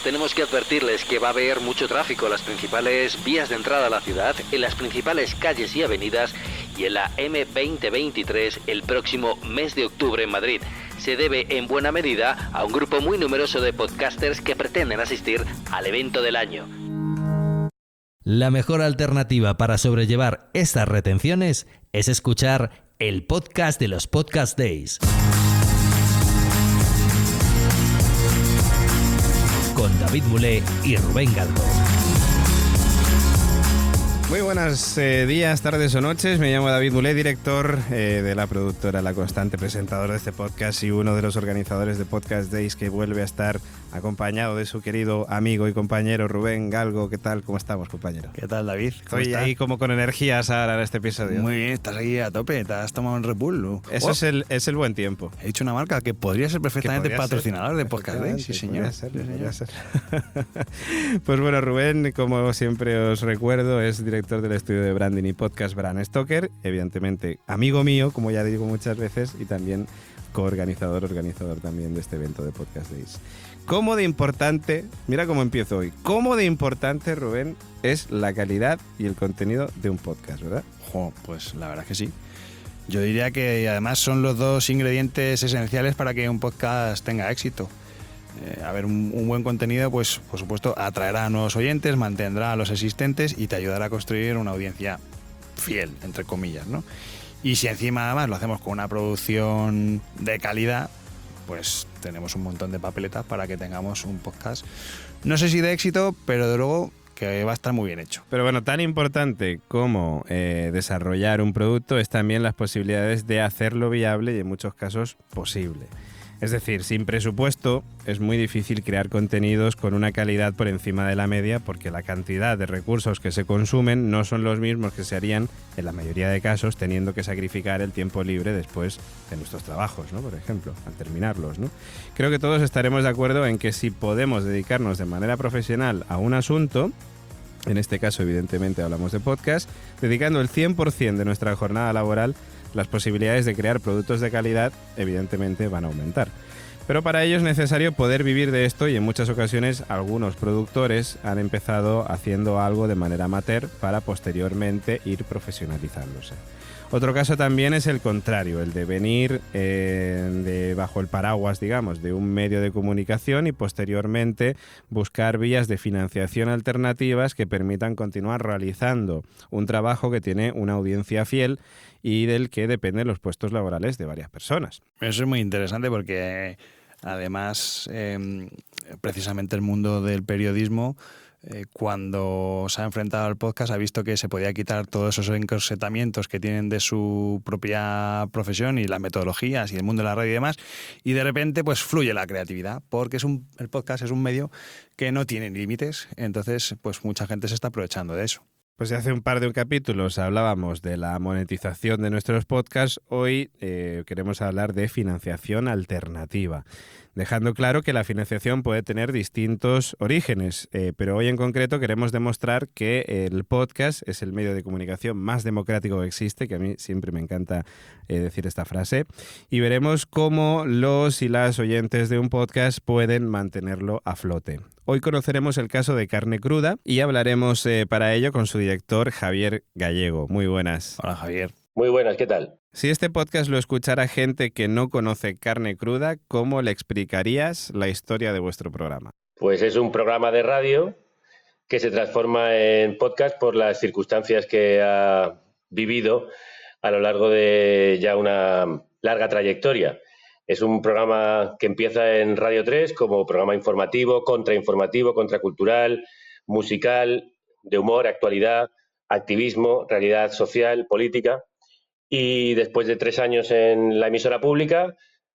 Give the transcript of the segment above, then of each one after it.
tenemos que advertirles que va a haber mucho tráfico en las principales vías de entrada a la ciudad, en las principales calles y avenidas y en la M2023 el próximo mes de octubre en Madrid. Se debe en buena medida a un grupo muy numeroso de podcasters que pretenden asistir al evento del año. La mejor alternativa para sobrellevar estas retenciones es escuchar el podcast de los Podcast Days. Con David Mulé y Rubén Galgo. Muy buenos días, tardes o noches. Me llamo David Mulé, director de la productora La Constante, presentador de este podcast y uno de los organizadores de Podcast Days, que vuelve a estar acompañado de su querido amigo y compañero Rubén Galgo. ¿Qué tal? ¿Cómo estamos, compañero? ¿Qué tal, David? Estoy ahí como con energías ahora en este episodio. Muy bien, estás ahí a tope, te has tomado un Red Bull. Eso es el buen tiempo. He dicho una marca que podría ser perfectamente patrocinador de Podcast Days. Sí, señor. Podría ser. Pues bueno, Rubén, como siempre os recuerdo, es director del estudio de branding y podcast Brand Stoker, evidentemente amigo mío, como ya digo muchas veces, y también organizador también de este evento de Podcast Days. ¿Cómo de importante, mira cómo empiezo hoy, cómo de importante, Rubén, es la calidad y el contenido de un podcast, ¿verdad? Pues la verdad es que sí. Yo diría que además son los dos ingredientes esenciales para que un podcast tenga éxito. Un buen contenido, pues por supuesto atraerá a nuevos oyentes, mantendrá a los existentes y te ayudará a construir una audiencia fiel, entre comillas, ¿no? Y si encima además lo hacemos con una producción de calidad, pues tenemos un montón de papeletas para que tengamos un podcast, no sé si de éxito, pero de luego que va a estar muy bien hecho. Pero bueno, tan importante como desarrollar un producto es también las posibilidades de hacerlo viable y en muchos casos posible. Es decir, sin presupuesto es muy difícil crear contenidos con una calidad por encima de la media, porque la cantidad de recursos que se consumen no son los mismos que se harían en la mayoría de casos teniendo que sacrificar el tiempo libre después de nuestros trabajos, ¿no? Por ejemplo, al terminarlos, ¿no? Creo que todos estaremos de acuerdo en que si podemos dedicarnos de manera profesional a un asunto, en este caso evidentemente hablamos de podcast, dedicando el 100% de nuestra jornada laboral, las posibilidades de crear productos de calidad evidentemente van a aumentar. Pero para ello es necesario poder vivir de esto y en muchas ocasiones algunos productores han empezado haciendo algo de manera amateur para posteriormente ir profesionalizándose. Otro caso también es el contrario, el de venir bajo el paraguas, digamos, de un medio de comunicación y posteriormente buscar vías de financiación alternativas que permitan continuar realizando un trabajo que tiene una audiencia fiel y del que dependen los puestos laborales de varias personas. Eso es muy interesante porque además precisamente el mundo del periodismo, cuando se ha enfrentado al podcast, ha visto que se podía quitar todos esos encorsetamientos que tienen de su propia profesión y las metodologías y el mundo de la radio y demás, y de repente pues fluye la creatividad, porque el podcast es un medio que no tiene límites, entonces pues mucha gente se está aprovechando de eso. Pues hace un par de capítulos hablábamos de la monetización de nuestros podcasts, hoy queremos hablar de financiación alternativa, dejando claro que la financiación puede tener distintos orígenes, pero hoy en concreto queremos demostrar que el podcast es el medio de comunicación más democrático que existe, que a mí siempre me encanta decir esta frase, y veremos cómo los y las oyentes de un podcast pueden mantenerlo a flote. Hoy conoceremos el caso de Carne Cruda y hablaremos para ello con su director Javier Gallego. Muy buenas. Hola, Javier. Muy buenas, ¿qué tal? Si este podcast lo escuchara gente que no conoce Carne Cruda, ¿cómo le explicarías la historia de vuestro programa? Pues es un programa de radio que se transforma en podcast por las circunstancias que ha vivido a lo largo de ya una larga trayectoria. Es un programa que empieza en Radio 3 como programa informativo, contracultural, musical, de humor, actualidad, activismo, realidad social, política. Y después de 3 años en la emisora pública,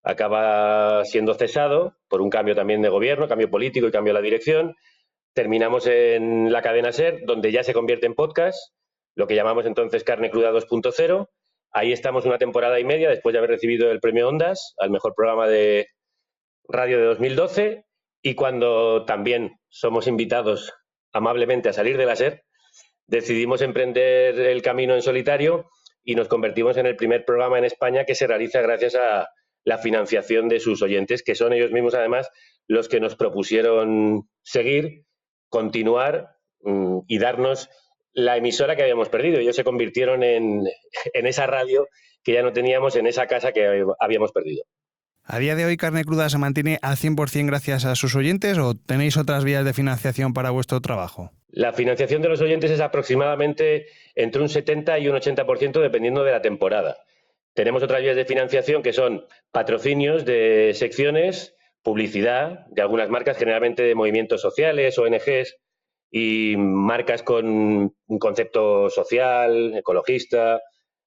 acaba siendo cesado por un cambio también de gobierno, cambio político y cambio de la dirección. Terminamos en la cadena SER, donde ya se convierte en podcast, lo que llamamos entonces Carne Cruda 2.0. Ahí estamos una temporada y media después de haber recibido el premio Ondas al mejor programa de radio de 2012, y cuando también somos invitados amablemente a salir de la SER, decidimos emprender el camino en solitario y nos convertimos en el primer programa en España que se realiza gracias a la financiación de sus oyentes, que son ellos mismos además los que nos propusieron seguir, continuar y darnos la emisora que habíamos perdido. Ellos se convirtieron en esa radio que ya no teníamos, en esa casa que habíamos perdido. ¿A día de hoy Carne Cruda se mantiene al 100% gracias a sus oyentes o tenéis otras vías de financiación para vuestro trabajo? La financiación de los oyentes es aproximadamente entre un 70 y un 80% dependiendo de la temporada. Tenemos otras vías de financiación que son patrocinios de secciones, publicidad de algunas marcas, generalmente de movimientos sociales, ONGs y marcas con un concepto social, ecologista,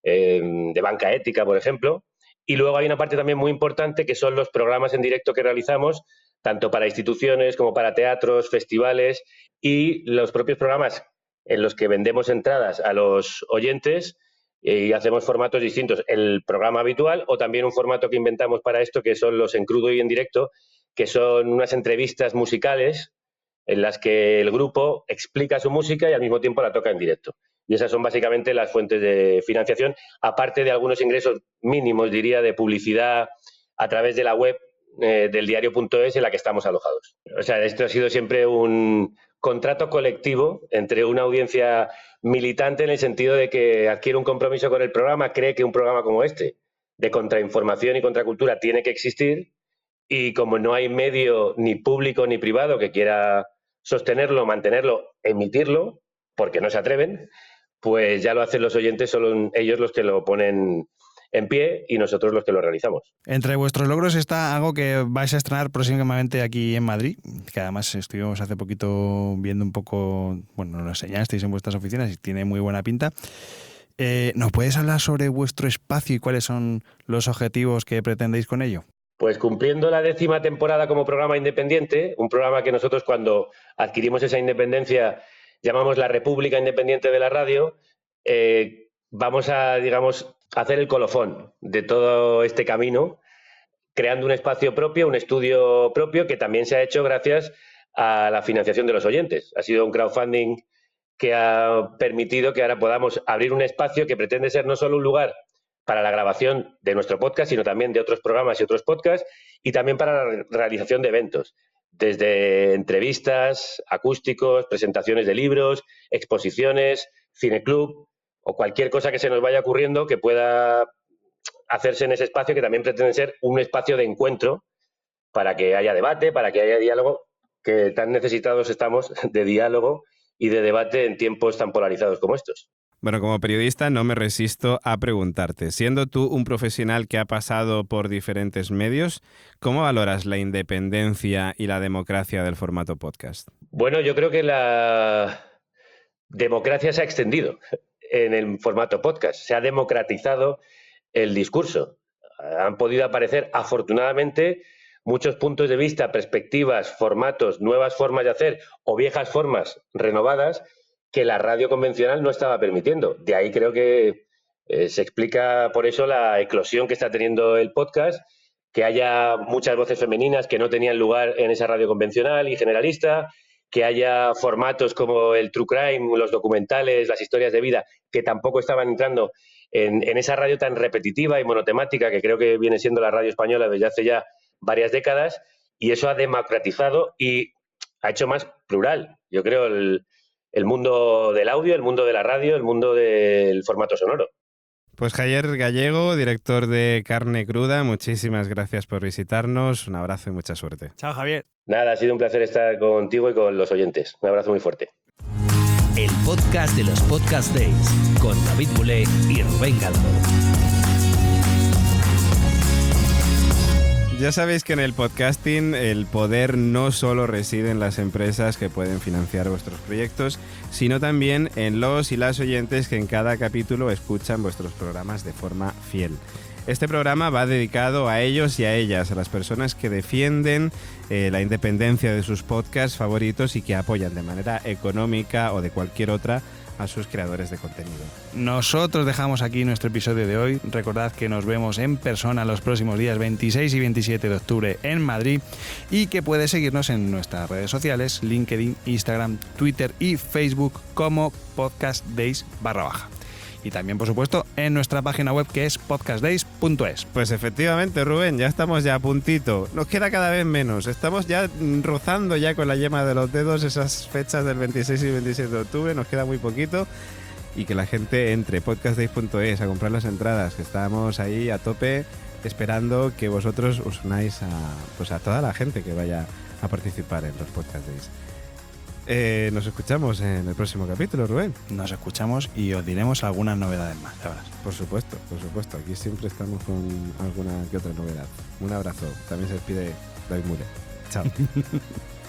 de banca ética, por ejemplo. Y luego hay una parte también muy importante que son los programas en directo que realizamos, tanto para instituciones como para teatros, festivales y los propios programas en los que vendemos entradas a los oyentes y hacemos formatos distintos. El programa habitual o también un formato que inventamos para esto que son los en crudo y en directo, que son unas entrevistas musicales en las que el grupo explica su música y al mismo tiempo la toca en directo. Y esas son básicamente las fuentes de financiación, aparte de algunos ingresos mínimos, diría, de publicidad a través de la web del diario.es en la que estamos alojados. O sea, esto ha sido siempre un contrato colectivo entre una audiencia militante en el sentido de que adquiere un compromiso con el programa, cree que un programa como este, de contrainformación y contracultura, tiene que existir y como no hay medio ni público ni privado que quiera sostenerlo, mantenerlo, emitirlo, porque no se atreven, pues ya lo hacen los oyentes, son ellos los que lo ponen en pie y nosotros los que lo realizamos. Entre vuestros logros está algo que vais a estrenar próximamente aquí en Madrid, que además estuvimos hace poquito viendo un poco, bueno, nos lo enseñasteis en vuestras oficinas y tiene muy buena pinta. ¿Nos puedes hablar sobre vuestro espacio y cuáles son los objetivos que pretendéis con ello? Pues cumpliendo la 10ª temporada como programa independiente, un programa que nosotros cuando adquirimos esa independencia llamamos la República Independiente de la Radio, vamos a, digamos, hacer el colofón de todo este camino, creando un espacio propio, un estudio propio, que también se ha hecho gracias a la financiación de los oyentes. Ha sido un crowdfunding que ha permitido que ahora podamos abrir un espacio que pretende ser no solo un lugar para la grabación de nuestro podcast, sino también de otros programas y otros podcasts, y también para la realización de eventos, desde entrevistas, acústicos, presentaciones de libros, exposiciones, cineclub o cualquier cosa que se nos vaya ocurriendo que pueda hacerse en ese espacio, que también pretende ser un espacio de encuentro para que haya debate, para que haya diálogo, que tan necesitados estamos de diálogo y de debate en tiempos tan polarizados como estos. Bueno, como periodista no me resisto a preguntarte, siendo tú un profesional que ha pasado por diferentes medios, ¿cómo valoras la independencia y la democracia del formato podcast? Bueno, yo creo que la democracia se ha extendido en el formato podcast, se ha democratizado el discurso. Han podido aparecer, afortunadamente, muchos puntos de vista, perspectivas, formatos, nuevas formas de hacer o viejas formas renovadas que la radio convencional no estaba permitiendo. De ahí creo que se explica por eso la eclosión que está teniendo el podcast, que haya muchas voces femeninas que no tenían lugar en esa radio convencional y generalista, que haya formatos como el true crime, los documentales, las historias de vida, que tampoco estaban entrando en esa radio tan repetitiva y monotemática que creo que viene siendo la radio española desde hace ya varias décadas, y eso ha democratizado y ha hecho más plural, yo creo, el mundo del audio, el mundo de la radio, el mundo del formato sonoro. Pues Javier Gallego, director de Carne Cruda, muchísimas gracias por visitarnos, un abrazo y mucha suerte. Chao, Javier. Nada, ha sido un placer estar contigo y con los oyentes. Un abrazo muy fuerte. El podcast de los Podcast Days, con David Mulé y Rubén Galgo. Ya sabéis que en el podcasting el poder no solo reside en las empresas que pueden financiar vuestros proyectos, sino también en los y las oyentes que en cada capítulo escuchan vuestros programas de forma fiel. Este programa va dedicado a ellos y a ellas, a las personas que defienden la independencia de sus podcasts favoritos y que apoyan de manera económica o de cualquier otra a sus creadores de contenido. Nosotros dejamos aquí nuestro episodio de hoy. Recordad que nos vemos en persona los próximos días 26 y 27 de octubre en Madrid y que puedes seguirnos en nuestras redes sociales, LinkedIn, Instagram, Twitter y Facebook como Podcast Days _. y también, por supuesto, en nuestra página web que es podcastdays.es. Pues efectivamente, Rubén, ya estamos ya a puntito. Nos queda cada vez menos. Estamos ya rozando ya con la yema de los dedos esas fechas del 26 y 27 de octubre. Nos queda muy poquito. Y que la gente entre podcastdays.es a comprar las entradas, que estamos ahí a tope esperando que vosotros os unáis a toda la gente que vaya a participar en los Podcast Days. Nos escuchamos en el próximo capítulo, Rubén. Nos escuchamos y os diremos algunas novedades más, ya verás. Por supuesto. Aquí siempre estamos con alguna que otra novedad. Un abrazo. También se despide David Mure. Chao.